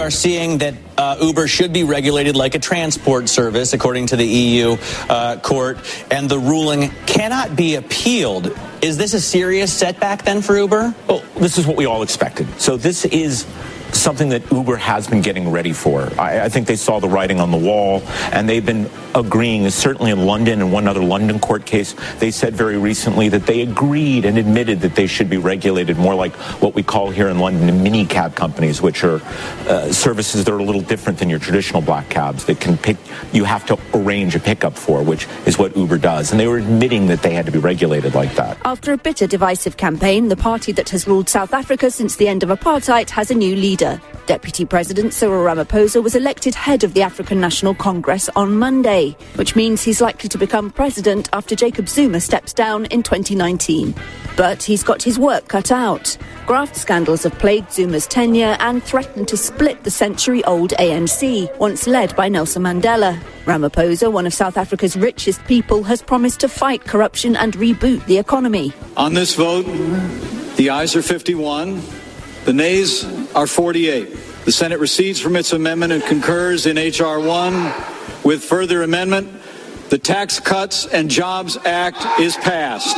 are seeing that Uber should be regulated like a transport service, according to the EU court, and the ruling cannot be appealed. Is this a serious setback then for Uber? Well, this is what we all expected. So this is something that Uber has been getting ready for. I think they saw the writing on the wall, and they've been agreeing, certainly in London and one other London court case, they said very recently that they agreed and admitted that they should be regulated more like what we call here in London mini cab companies, which are services that are a little different than your traditional black cabs that can pick, you have to arrange a pickup for, which is what Uber does. And they were admitting that they had to be regulated like that. After a bitter divisive campaign, the party that has ruled South Africa since the end of apartheid has a new leader. Deputy President Cyril Ramaphosa was elected head of the African National Congress on Monday, which means he's likely to become president after Jacob Zuma steps down in 2019. But he's got his work cut out. Graft scandals have plagued Zuma's tenure and threatened to split the century-old ANC, once led by Nelson Mandela. Ramaphosa, one of South Africa's richest people, has promised to fight corruption and reboot the economy. On this vote, the ayes are 51. The nays are 48. The Senate recedes from its amendment and concurs in H.R. 1 with further amendment. The Tax Cuts and Jobs Act is passed.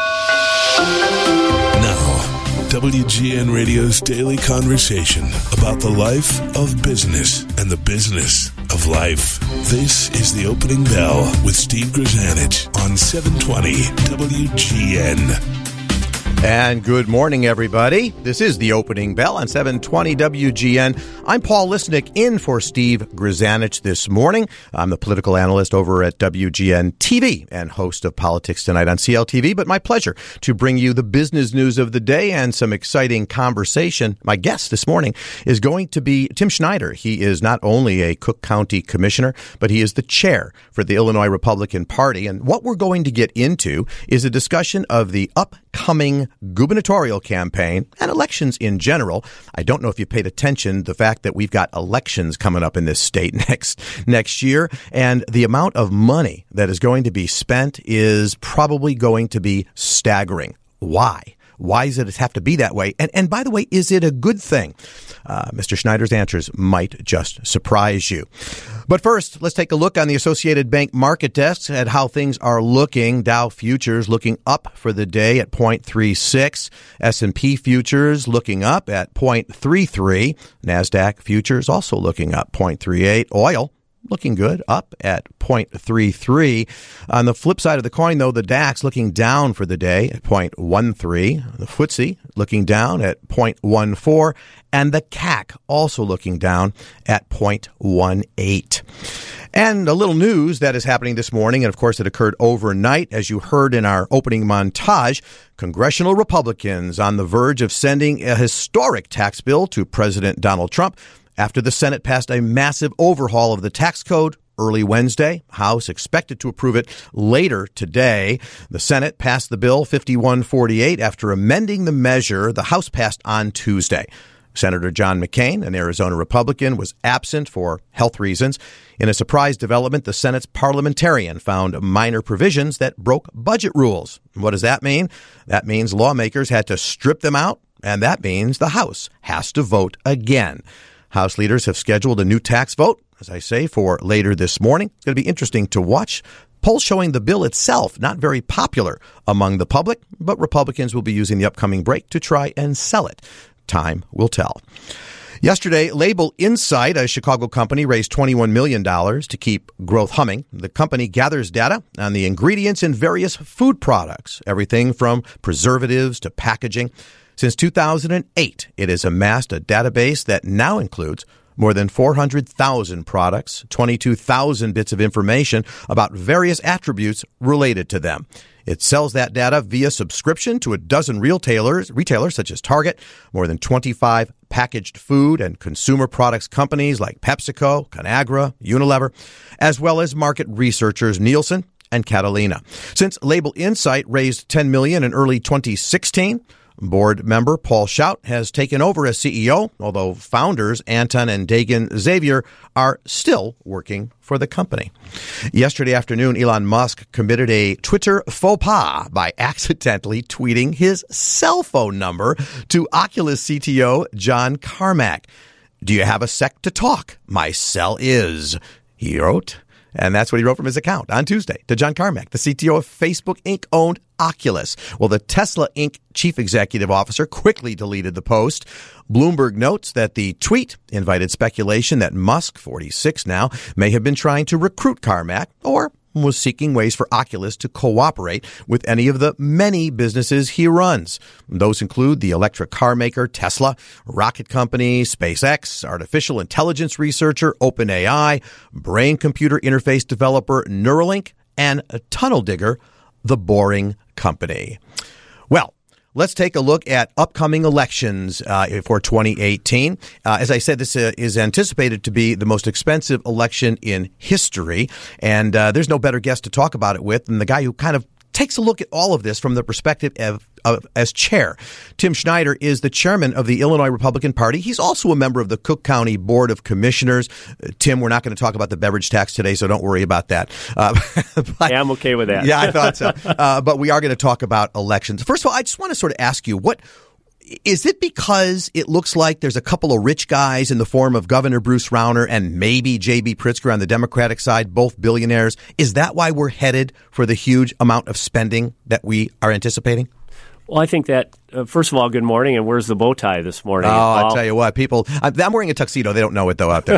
Now, WGN Radio's daily conversation about the life of business and the business of life. This is The Opening Bell with Steve Grzanich on 720 WGN. And good morning, everybody. This is The Opening Bell on 720 WGN. I'm Paul Lisnick in for Steve Grzanich this morning. I'm the political analyst over at WGN TV and host of Politics Tonight on CLTV, but my pleasure to bring you the business news of the day and some exciting conversation. My guest this morning is going to be Tim Schneider. He is not only a Cook County commissioner, but he is the chair for the Illinois Republican Party. And what we're going to get into is a discussion of the upcoming gubernatorial campaign and elections in general. I don't know if you paid attention to the fact that we've got elections coming up in this state next year, and the amount of money that is going to be spent is probably going to be staggering. Why? Why does it have to be that way? And by the way, is it a good thing? Mr. Schneider's answers might just surprise you. But first, let's take a look on the Associated Bank market desks at how things are looking. Dow futures looking up for the day at 0.36. S&P futures looking up at 0.33. NASDAQ futures also looking up 0.38. Oil looking good, up at 0.33. On the flip side of the coin, though, the DAX looking down for the day at 0.13. The FTSE looking down at 0.14. And the CAC also looking down at 0.18. And a little news that is happening this morning, and of course it occurred overnight, as you heard in our opening montage. Congressional Republicans on the verge of sending a historic tax bill to President Donald Trump after the Senate passed a massive overhaul of the tax code early Wednesday. House expected to approve it later today. The Senate passed the bill 51-48 after amending the measure the House passed on Tuesday. Senator John McCain, an Arizona Republican, was absent for health reasons. In a surprise development, the Senate's parliamentarian found minor provisions that broke budget rules. What does that mean? That means lawmakers had to strip them out, and that means the House has to vote again. House leaders have scheduled a new tax vote, as I say, for later this morning. It's going to be interesting to watch. Polls showing the bill itself not very popular among the public, but Republicans will be using the upcoming break to try and sell it. Time will tell. Yesterday, Label Insight, a Chicago company, raised $21 million to keep growth humming. The company gathers data on the ingredients in various food products, everything from preservatives to packaging. Since 2008, it has amassed a database that now includes more than 400,000 products, 22,000 bits of information about various attributes related to them. It sells that data via subscription to a dozen retailers such as Target, more than 25 packaged food and consumer products companies like PepsiCo, Conagra, Unilever, as well as market researchers Nielsen and Catalina. Since Label Insight raised $10 million in early 2016, board member Paul Shout has taken over as CEO, although founders Anton and Dagan Xavier are still working for the company. Yesterday afternoon, Elon Musk committed a Twitter faux pas by accidentally tweeting his cell phone number to Oculus CTO John Carmack. Do you have a sec to talk? My cell is, he wrote. And that's what he wrote from his account on Tuesday to John Carmack, the CTO of Facebook Inc.-owned Oculus. Well, the Tesla Inc. chief executive officer quickly deleted the post. Bloomberg notes that the tweet invited speculation that Musk, 46 now, may have been trying to recruit Carmack or was seeking ways for Oculus to cooperate with any of the many businesses he runs. Those include the electric car maker Tesla, rocket company SpaceX, artificial intelligence researcher OpenAI, brain-computer interface developer Neuralink, and a tunnel digger, The Boring Company. Well, let's take a look at upcoming elections for 2018. As I said, this is anticipated to be the most expensive election in history. And there's no better guest to talk about it with than the guy who kind of takes a look at all of this from the perspective of as chair. Tim Schneider is the chairman of the Illinois Republican Party. He's also a member of the Cook County Board of Commissioners. Tim, we're not going to talk about the beverage tax today, so don't worry about that. Yeah, I'm okay with that. Yeah, I thought so. But we are going to talk about elections. First of all, I just want to sort of ask you, is it because it looks like there's a couple of rich guys in the form of Governor Bruce Rauner and maybe J.B. Pritzker on the Democratic side, both billionaires? Is that why we're headed for the huge amount of spending that we are anticipating? Well, I think that, first of all, good morning, and where's the bow tie this morning? Oh, I'll tell you what, people, I'm wearing a tuxedo. They don't know it, though, out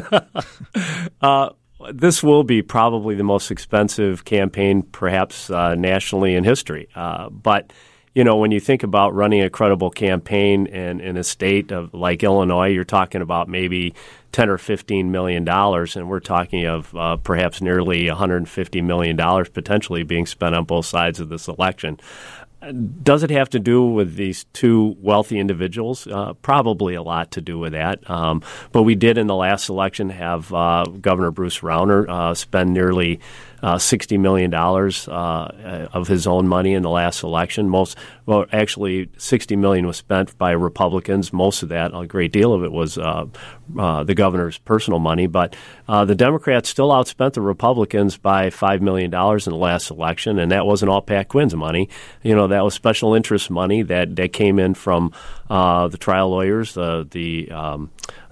there. This will be probably the most expensive campaign, perhaps nationally in history. But, you know, when you think about running a credible campaign in a state like Illinois, you're talking about maybe $10 or $15 million, and we're talking of perhaps nearly $150 million potentially being spent on both sides of this election. Does it have to do with these two wealthy individuals? Probably a lot to do with that. But we did in the last election have Governor Bruce Rauner spend nearly $60 million of his own money in the last election. Actually, $60 million was spent by Republicans. Most of that, a great deal of it, was the governor's personal money. But the Democrats still outspent the Republicans by $5 million in the last election, and that wasn't all Pat Quinn's money. You know, that was special interest money that came in from the trial lawyers, the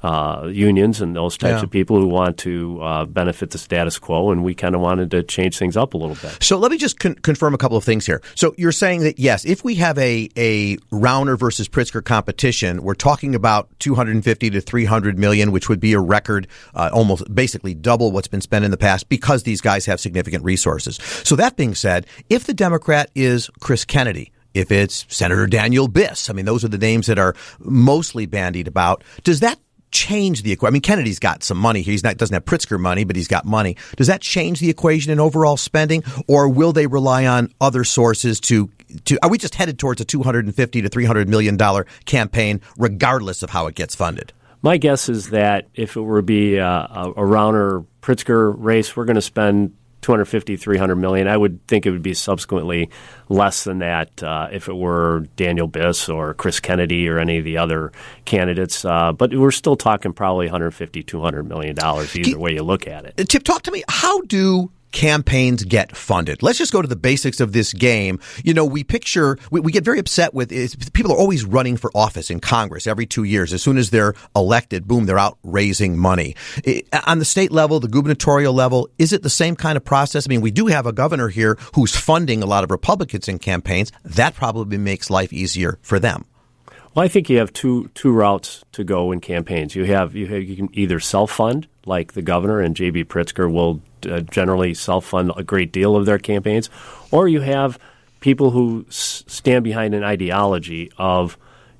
unions, and those types of people who want to benefit the status quo, and we kind of wanted to change things up a little bit. So let me just confirm a couple of things here. So you're saying that, yes, if we have a Rauner versus Pritzker competition, we're talking about $250 to $300 million, which would be a record, almost basically double what's been spent in the past because these guys have significant resources. So that being said, if the Democrat is Chris Kennedy, if it's Senator Daniel Biss, I mean, those are the names that are mostly bandied about, does that change the equation? I mean, Kennedy's got some money. Doesn't have Pritzker money, but he's got money. Does that change the equation in overall spending, or will they rely on other sources to are we just headed towards a $250 to $300 million campaign, regardless of how it gets funded? My guess is that if it were to be a Rauner-Pritzker race, we're going to spend $250, $300 million. I would think it would be subsequently less than that if it were Daniel Biss or Chris Kennedy or any of the other candidates. But we're still talking probably $150, $200 million either way you look at it. Tip, talk to me. How do campaigns get funded? Let's just go to the basics of this game. You know, we get very upset with people are always running for office in Congress every 2 years. As soon as they're elected, boom, they're out raising money. On the state level, the gubernatorial level, is it the same kind of process? I mean, we do have a governor here who's funding a lot of Republicans in campaigns. That probably makes life easier for them. Well, I think you have two routes to go in campaigns. You can either self-fund, like the governor and J.B. Pritzker will generally self-fund a great deal of their campaigns, or you have people who stand behind an ideology of,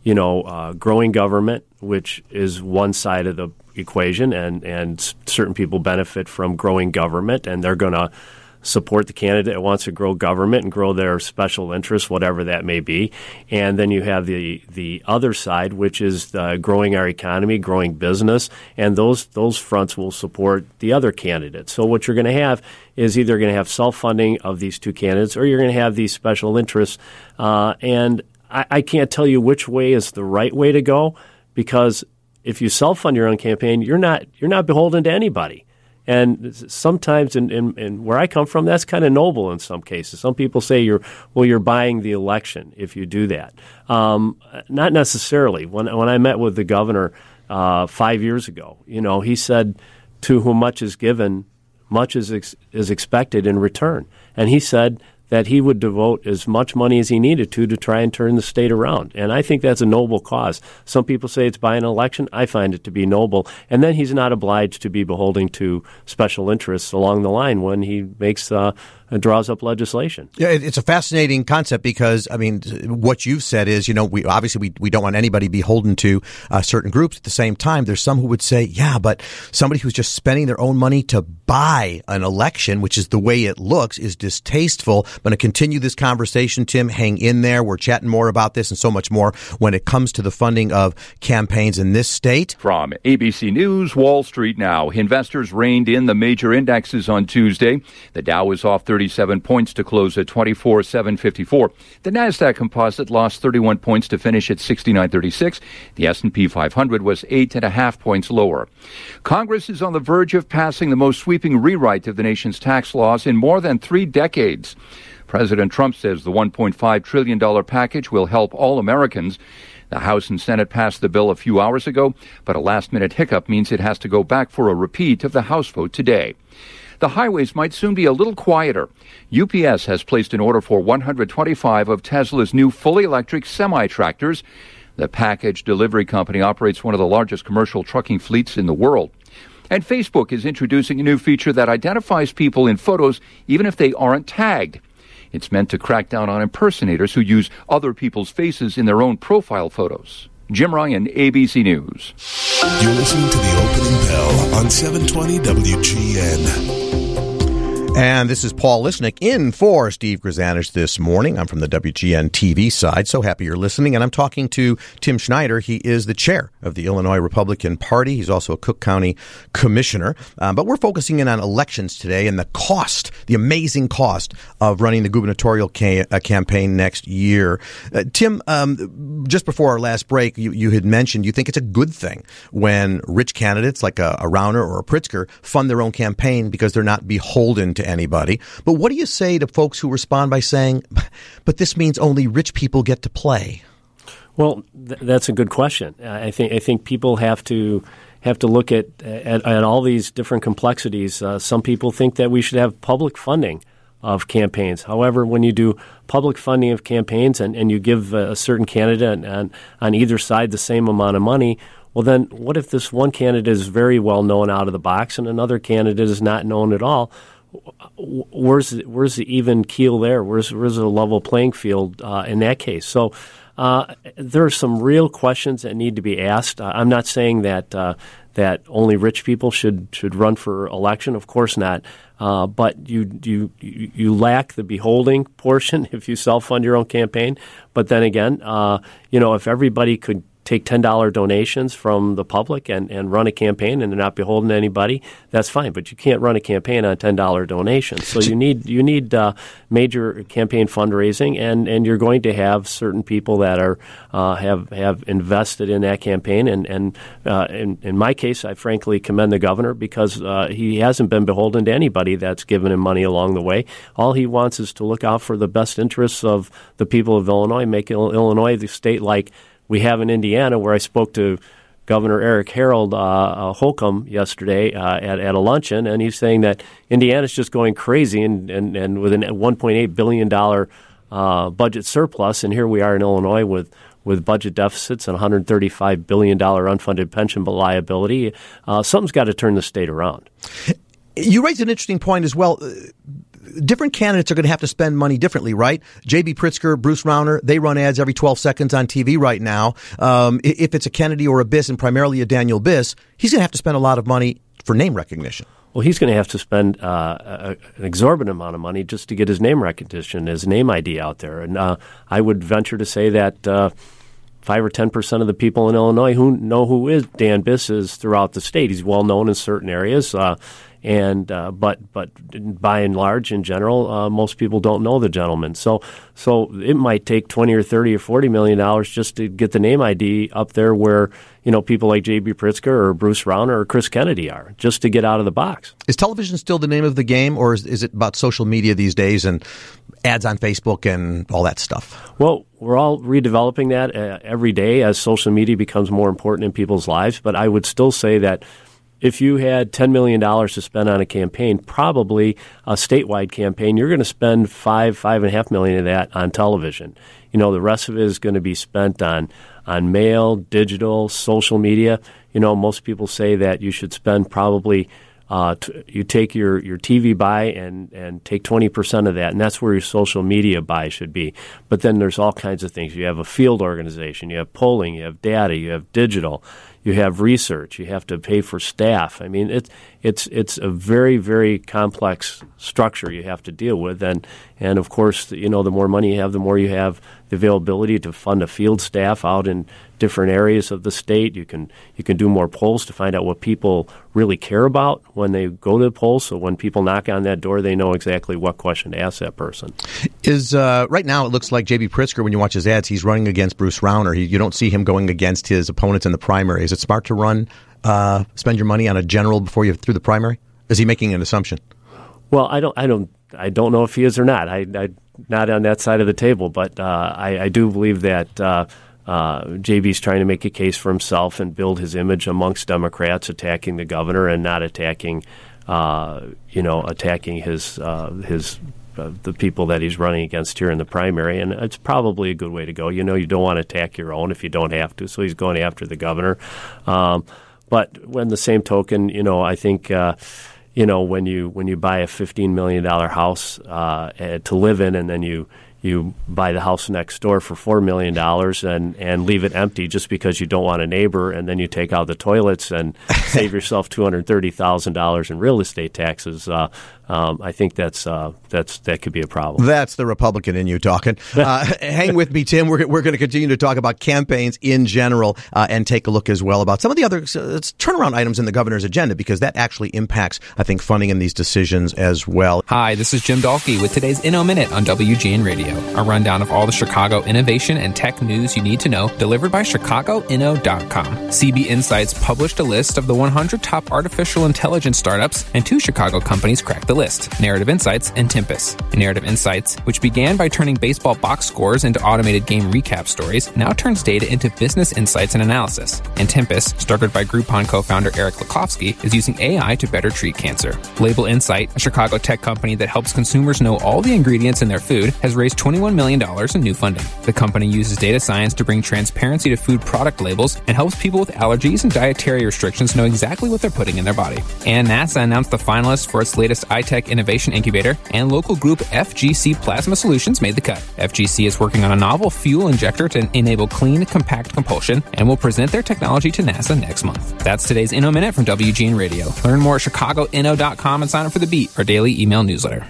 growing government, which is one side of the equation, and certain people benefit from growing government, and they're going to support the candidate that wants to grow government and grow their special interests, whatever that may be. And then you have the other side, which is growing our economy, growing business, and those fronts will support the other candidates. So what you're going to have is either going to have self-funding of these two candidates, or you're going to have these special interests. And I can't tell you which way is the right way to go, because if you self-fund your own campaign, you're not beholden to anybody. And sometimes, in where I come from, that's kind of noble in some cases. Some people say you're buying the election if you do that. Not necessarily. When I met with the governor 5 years ago. He said, to whom much is given, much is expected in return. And he said that he would devote as much money as he needed to try and turn the state around. And I think that's a noble cause. Some people say it's buying an election. I find it to be noble. And then he's not obliged to be beholden to special interests along the line when he draws up legislation. Yeah, it's a fascinating concept because, what you've said is, we obviously don't want anybody beholden to certain groups. At the same time, there's some who would say, yeah, but somebody who's just spending their own money to buy an election, which is the way it looks, is distasteful. I'm going to continue this conversation, Tim. Hang in there. We're chatting more about this and so much more when it comes to the funding of campaigns in this state. From ABC News, Wall Street Now. Investors reined in the major indexes on Tuesday. The Dow was off 37 points to close at 24,754. The Nasdaq Composite lost 31 points to finish at 69.36. The S&P 500 was 8.5 points lower. Congress is on the verge of passing the most sweeping rewrite of the nation's tax laws in more than 3 decades. President Trump says the $1.5 trillion package will help all Americans. The House and Senate passed the bill a few hours ago, but a last-minute hiccup means it has to go back for a repeat of the House vote today. The highways might soon be a little quieter. UPS has placed an order for 125 of Tesla's new fully electric semi-tractors. The package delivery company operates one of the largest commercial trucking fleets in the world. And Facebook is introducing a new feature that identifies people in photos even if they aren't tagged. It's meant to crack down on impersonators who use other people's faces in their own profile photos. Jim Ryan, ABC News. You're listening to the opening bell on 720 WGN. And this is Paul Lisnick in for Steve Grzanich this morning. I'm from the WGN TV side. So happy you're listening. And I'm talking to Tim Schneider. He is the chair of the Illinois Republican Party. He's also a Cook County commissioner. But we're focusing in on elections today and the cost, the amazing cost of running the gubernatorial campaign next year. Tim, just before our last break, you had mentioned you think it's a good thing when rich candidates like a Rauner or a Pritzker fund their own campaign because they're not beholden to anybody. But what do you say to folks who respond by saying, but this means only rich people get to play? Well, that's a good question. I think people have to look at all these different complexities. Some people think that we should have public funding of campaigns. However, when you do public funding of campaigns and you give a certain candidate on either side the same amount of money, well, then what if this one candidate is very well known out of the box and another candidate is not known at all? Where's the even keel there? Where's the level playing field in that case? So there are some real questions that need to be asked. I'm not saying that only rich people should run for election. Of course not. But you lack the beholding portion if you self-fund your own campaign. But then again, if everybody could take $10 donations from the public and run a campaign and they're not beholden to anybody, that's fine. But you can't run a campaign on $10 donations. So you need major campaign fundraising, and you're going to have certain people that are have invested in that campaign. And in my case, I frankly commend the governor because he hasn't been beholden to anybody that's given him money along the way. All he wants is to look out for the best interests of the people of Illinois, make Illinois the state like we have in Indiana, where I spoke to Governor Eric Harold Holcomb yesterday at a luncheon, and he's saying that Indiana's just going crazy and with a $1.8 billion budget surplus, and here we are in Illinois with budget deficits and $135 billion unfunded pension liability. Something's got to turn the state around. You raised an interesting point as well. Different candidates are going to have to spend money differently, right? J.B. Pritzker, Bruce Rauner, they run ads every 12 seconds on TV right now. If it's a Kennedy or a Biss, and primarily a Daniel Biss, he's going to have to spend a lot of money for name recognition. Well, he's going to have to spend an exorbitant amount of money just to get his name recognition, his name ID out there. And I would venture to say that 5 or 10% of the people in Illinois who know who Dan Biss is throughout the state. He's well known in certain areas. But by and large, in general, most people don't know the gentleman. So it might take $20 or $30 or $40 million just to get the name ID up there where people like J.B. Pritzker or Bruce Rauner or Chris Kennedy are, just to get out of the box. Is television still the name of the game, or is it about social media these days and ads on Facebook and all that stuff? Well, we're all redeveloping that every day as social media becomes more important in people's lives. But I would still say that if you had $10 million to spend on a campaign, probably a statewide campaign, you're going to spend $5.5 million of that on television. The rest of it is going to be spent on mail, digital, social media. Most people say that you should spend probably you take your TV buy and take 20% of that, and that's where your social media buy should be. But then there's all kinds of things. You have a field organization, you have polling, you have data, you have digital, you have research, you have to pay for staff. I mean, it's a very, very complex structure you have to deal with, and of course, the more money you have, the more you have the availability to fund a field staff out in different areas of the state. You can do more polls to find out what people really care about when they go to the polls. So when people knock on that door, they know exactly what question to ask that person. Is right now it looks like J.B. Pritzker, when you watch his ads, he's running against Bruce Rauner. You don't see him going against his opponents in the primary. Is it smart to spend your money on a general before you're through the primary? Is he making an assumption? Well, I don't know if he is or not. I'm not on that side of the table, but I do believe that JB's trying to make a case for himself and build his image amongst Democrats, attacking the governor and not attacking his the people that he's running against here in the primary. And it's probably a good way to go. You don't want to attack your own if you don't have to. So he's going after the governor. But when the same token, I think when you buy a $15 million house to live in, and then you buy the house next door for $4 million and leave it empty just because you don't want a neighbor, and then you take out the toilets and save yourself $230,000 in real estate taxes. I think that could be a problem. That's the Republican in you talking. Hang with me, Tim. We're going to continue to talk about campaigns in general and take a look as well about some of the other turnaround items in the governor's agenda, because that actually impacts, I think, funding in these decisions as well. Hi, this is Jim Dahlke with today's Inno Minute on WGN Radio. A rundown of all the Chicago innovation and tech news you need to know, delivered by ChicagoInno.com. CB Insights published a list of the 100 top artificial intelligence startups, and 2 Chicago companies cracked the list: Narrative Insights and Tempus. Narrative Insights, which began by turning baseball box scores into automated game recap stories, now turns data into business insights and analysis. And Tempus, started by Groupon co-founder Eric Lukowski, is using AI to better treat cancer. Label Insight, a Chicago tech company that helps consumers know all the ingredients in their food, has raised $21 million in new funding. The company uses data science to bring transparency to food product labels and helps people with allergies and dietary restrictions know exactly what they're putting in their body. And NASA announced the finalists for its latest iTech Innovation Incubator, and local group FGC Plasma Solutions made the cut. FGC is working on a novel fuel injector to enable clean, compact compulsion, and will present their technology to NASA next month. That's today's Inno Minute from WGN Radio. Learn more at ChicagoInno.com and sign up for the Beat, our daily email newsletter.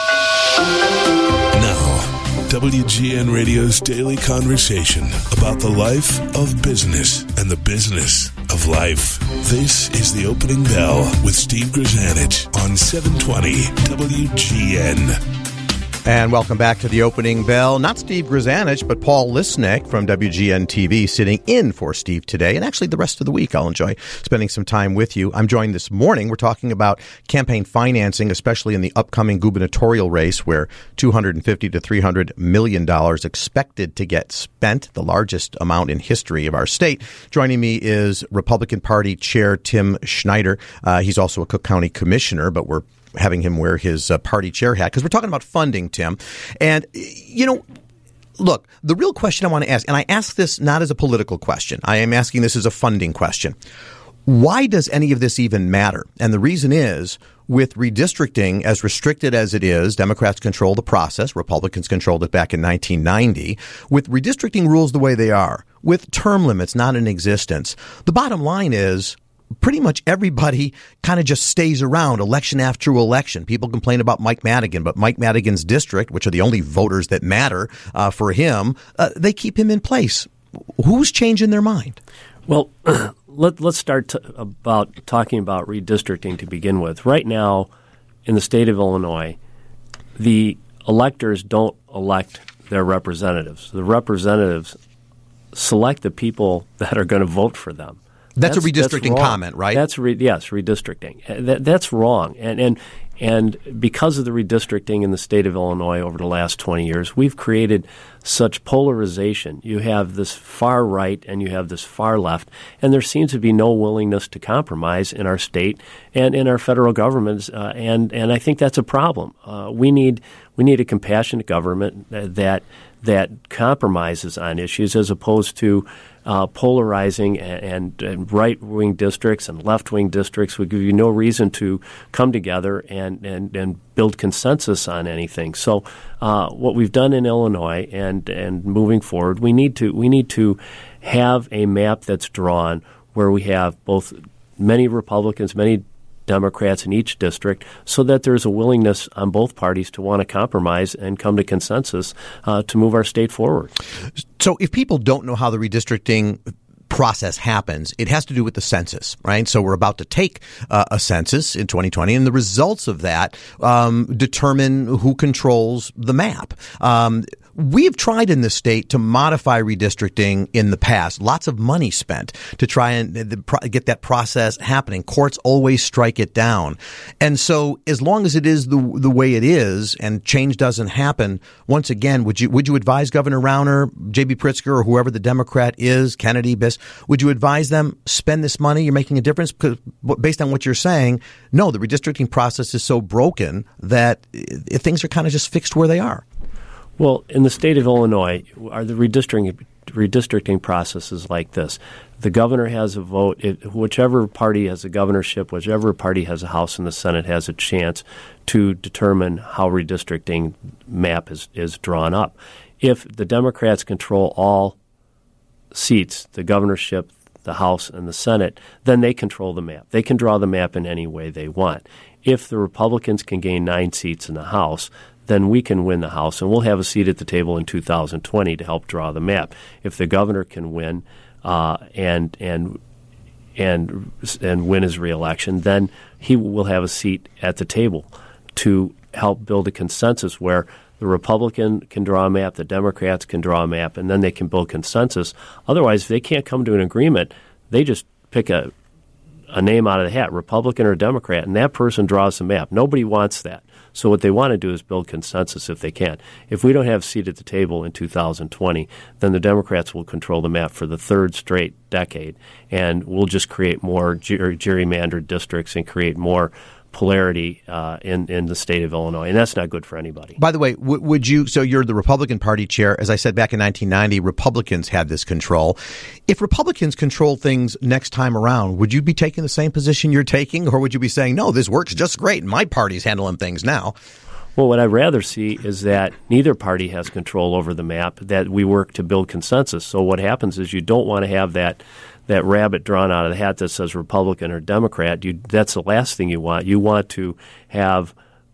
WGN Radio's daily conversation about the life of business and the business of life. This is The Opening Bell with Steve Grzanich on 720 WGN. And welcome back to The Opening Bell. Not Steve Grzanich, but Paul Lisnek from WGN TV sitting in for Steve today. And actually the rest of the week I'll enjoy spending some time with you. I'm joined this morning. We're talking about campaign financing, especially in the upcoming gubernatorial race, where $250 to $300 million expected to get spent, the largest amount in history of our state. Joining me is Republican Party Chair Tim Schneider. He's also a Cook County Commissioner, but we're having him wear his party chair hat because we're talking about funding, Tim. And, look, the real question I want to ask, and I ask this not as a political question, I am asking this as a funding question. Why does any of this even matter? And the reason is, with redistricting as restricted as it is, Democrats control the process. Republicans controlled it back in 1990. With redistricting rules the way they are, with term limits not in existence, the bottom line is, pretty much everybody kind of just stays around election after election. People complain about Mike Madigan, but Mike Madigan's district, which are the only voters that matter for him, they keep him in place. Who's changing their mind? Well, let's start about talking about redistricting to begin with. Right now, in the state of Illinois, the electors don't elect their representatives. The representatives select the people that are going to vote for them. That's a redistricting comment, right? Yes, redistricting. That's wrong. And because of the redistricting in the state of Illinois over the last 20 years, we've created such polarization. You have this far right and you have this far left, and there seems to be no willingness to compromise in our state and in our federal governments, and I think that's a problem. We need a compassionate government that compromises on issues as opposed to polarizing and right-wing districts and left-wing districts would give you no reason to come together and build consensus on anything. So what we've done in Illinois and moving forward, we need to have a map that's drawn where we have both many Republicans, many Democrats in each district, so that there's a willingness on both parties to want to compromise and come to consensus to move our state forward. So if people don't know how the redistricting process happens, it has to do with the census, right? So we're about to take a census in 2020, and the results of that determine who controls the map. We've tried in this state to modify redistricting in the past. Lots of money spent to try and get that process happening. Courts always strike it down. And so as long as it is the way it is and change doesn't happen, once again, would you advise Governor Rauner, J.B. Pritzker, or whoever the Democrat is, Kennedy, Biss, would you advise them, spend this money, you're making a difference? Because based on what you're saying, no, the redistricting process is so broken that things are kind of just fixed where they are. Well, in the state of Illinois, the redistricting process is like this. The governor has a vote. Whichever party has a governorship, whichever party has a House and the Senate has a chance to determine how redistricting map is drawn up. If the Democrats control all seats, the governorship, the House, and the Senate, then they control the map. They can draw the map in any way they want. If the Republicans can gain 9 seats in the House, then we can win the House, and we'll have a seat at the table in 2020 to help draw the map. If the governor can win and win his reelection, then he will have a seat at the table to help build a consensus where the Republican can draw a map, the Democrats can draw a map, and then they can build consensus. Otherwise, if they can't come to an agreement, they just pick a name out of the hat, Republican or Democrat, and that person draws the map. Nobody wants that. So what they want to do is build consensus if they can. If we don't have a seat at the table in 2020, then the Democrats will control the map for the third straight decade, and we'll just create more gerrymandered districts and create more polarity in the state of Illinois, and that's not good for anybody. By the way, would you, so you're the Republican Party chair. As I said, back in 1990, Republicans had this control. If Republicans control things next time around, would you be taking the same position you're taking, or would you be saying, no, this works just great, and my party's handling things now? Well, what I'd rather see is that neither party has control over the map, that we work to build consensus. So what happens is you don't want to have that rabbit drawn out of the hat that says Republican or Democrat. That's the last thing you want. You want to have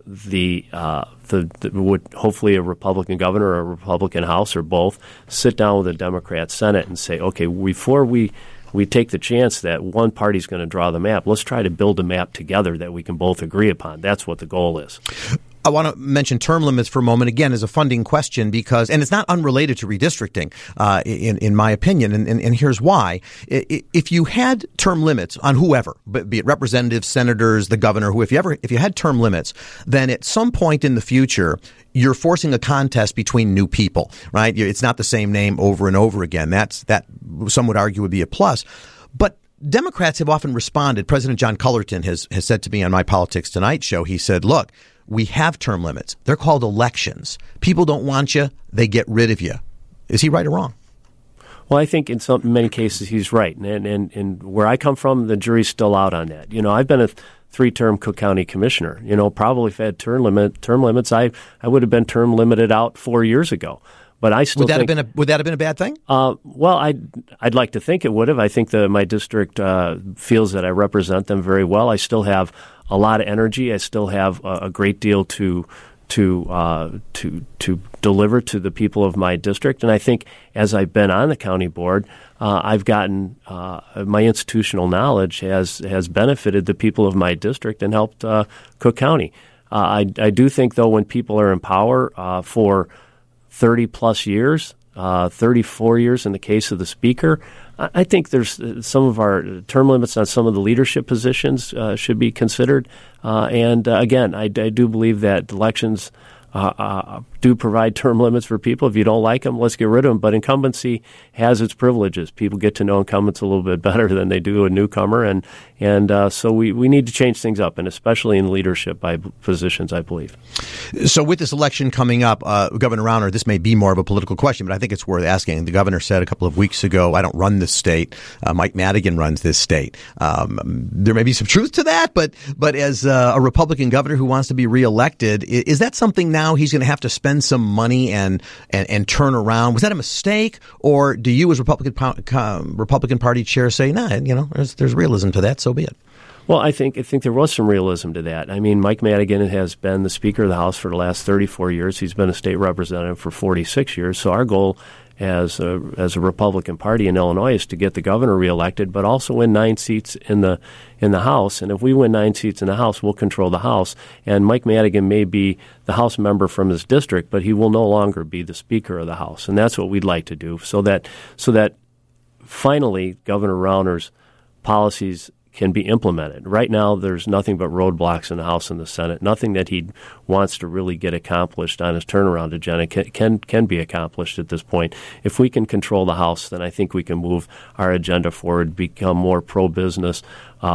hopefully a Republican governor or a Republican House or both sit down with a Democrat Senate and say, okay, before we take the chance that one party's going to draw the map, let's try to build a map together that we can both agree upon. That's what the goal is. I want to mention term limits for a moment, again, as a funding question, because, and it's not unrelated to redistricting, in my opinion, and here's why. If you had term limits on whoever, be it representatives, senators, the governor, if you had term limits, then at some point in the future, you're forcing a contest between new people, right? It's not the same name over and over again. That some would argue would be a plus. But Democrats have often responded. President John Cullerton has said to me on my Politics Tonight show, he said, look, we have term limits. They're called elections. People don't want you. They get rid of you. Is he right or wrong? Well, I think in many cases he's right. And where I come from, the jury's still out on that. I've been a 3-term Cook County commissioner. Probably if I had term limits, I would have been term limited out 4 years ago. But I still would that have been a bad thing? Well, I'd like to think it would have. I think that my district feels that I represent them very well. I still have a lot of energy. I still have a great deal to to deliver to the people of my district. And I think as I've been on the county board, I've gotten my institutional knowledge has benefited the people of my district and helped Cook County. I do think, though, when people are in power for 30-plus years, 34 years in the case of the Speaker, I think there's some of our term limits on some of the leadership positions should be considered. And again, I do believe that elections do provide term limits for people. If you don't like them, let's get rid of them. But incumbency has its privileges. People get to know incumbents a little bit better than they do a newcomer, and so we need to change things up, and especially in leadership positions, I believe. So with this election coming up, Governor Rauner, this may be more of a political question, but I think it's worth asking. The governor said a couple of weeks ago, I don't run this state. Mike Madigan runs this state. There may be some truth to that, but as a Republican governor who wants to be reelected, is that something now he's going to have to spend some money and turn around? Was that a mistake, or do you as Republican Party chair say, nah, there's realism to that, so be it? Well, I think there was some realism to that. I mean, Mike Madigan has been the Speaker of the House for the last 34 years. He's been a state representative for 46 years. So our goal as a Republican Party in Illinois is to get the governor reelected, but also win 9 seats in the House. And if we win 9 seats in the House, we'll control the House. And Mike Madigan may be the House member from his district, but he will no longer be the Speaker of the House. And that's what we'd like to do, so that finally Governor Rauner's policies can be implemented. Right now, there's nothing but roadblocks in the House and the Senate. Nothing that he wants to really get accomplished on his turnaround agenda can be accomplished at this point. If we can control the House, then I think we can move our agenda forward, become more pro-business,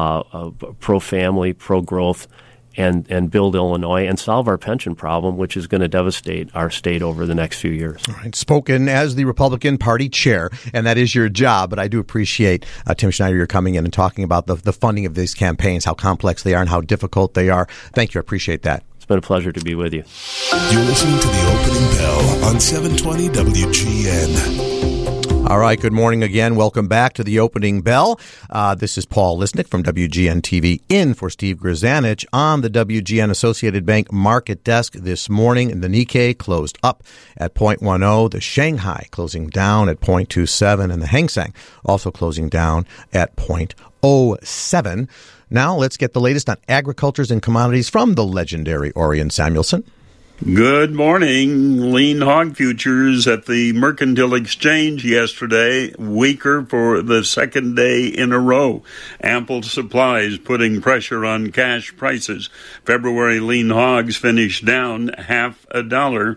pro-family, pro-growth, and build Illinois and solve our pension problem, which is going to devastate our state over the next few years. All right. Spoken as the Republican Party chair, and that is your job, but I do appreciate, Tim Schneider, you're coming in and talking about the funding of these campaigns, how complex they are and how difficult they are. Thank you. I appreciate that. It's been a pleasure to be with you. You're listening to The Opening Bell on 720 WGN. All right, good morning again. Welcome back to The Opening Bell. This is Paul Lisnick from WGN TV in for Steve Grzanich on the WGN Associated Bank market desk this morning. The Nikkei closed up at 0.10, the Shanghai closing down at 0.27, and the Hang Seng also closing down at 0.07. Now let's get the latest on agricultures and commodities from the legendary Orion Samuelson. Good morning. Lean hog futures at the Mercantile Exchange yesterday, weaker for the second day in a row. Ample supplies putting pressure on cash prices. February lean hogs finished down $0.50,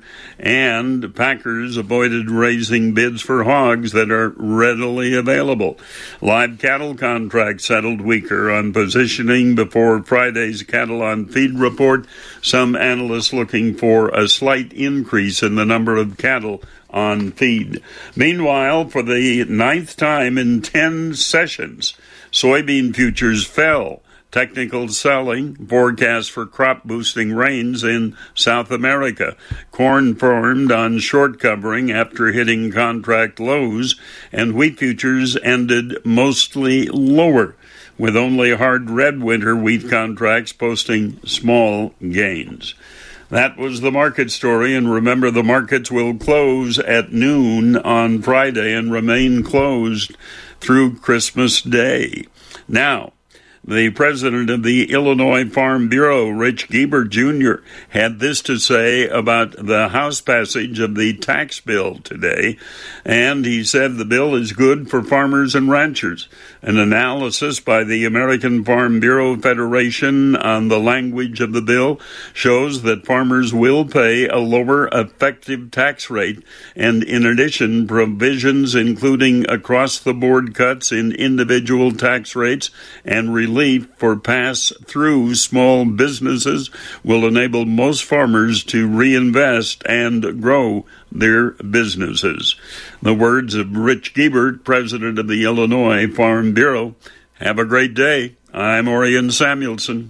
and packers avoided raising bids for hogs that are readily available. Live cattle contracts settled weaker on positioning before Friday's cattle on feed report. Some analysts looking for a slight increase in the number of cattle on feed. Meanwhile, for the 9th time in 10 sessions, soybean futures fell. Technical selling, forecast for crop-boosting rains in South America. Corn firmed on short covering after hitting contract lows, and wheat futures ended mostly lower, with only hard red winter wheat contracts posting small gains. That was the market story, and remember, the markets will close at noon on Friday and remain closed through Christmas Day. Now, the president of the Illinois Farm Bureau, Rich Giebert Jr., had this to say about the House passage of the tax bill today, and he said the bill is good for farmers and ranchers. An analysis by the American Farm Bureau Federation on the language of the bill shows that farmers will pay a lower effective tax rate, and in addition, provisions including across-the-board cuts in individual tax rates and relief for pass-through small businesses will enable most farmers to reinvest and grow their businesses. The words of Rich Giebert, president of the Illinois Farm Bureau. Have a great day. I'm Orion Samuelson.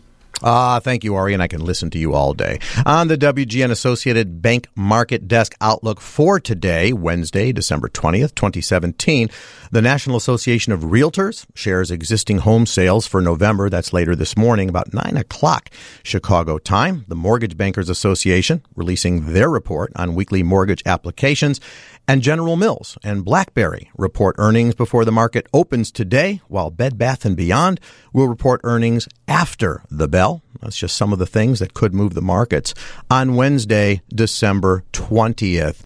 Thank you, Ari, and I can listen to you all day. On the WGN Associated Bank Market Desk Outlook for today, Wednesday, December 20th, 2017, the National Association of Realtors shares existing home sales for November. That's later this morning, about 9 o'clock Chicago time. The Mortgage Bankers Association releasing their report on weekly mortgage applications. And General Mills and BlackBerry report earnings before the market opens today, while Bed Bath & Beyond will report earnings after the bell. That's just some of the things that could move the markets on Wednesday, December 20th.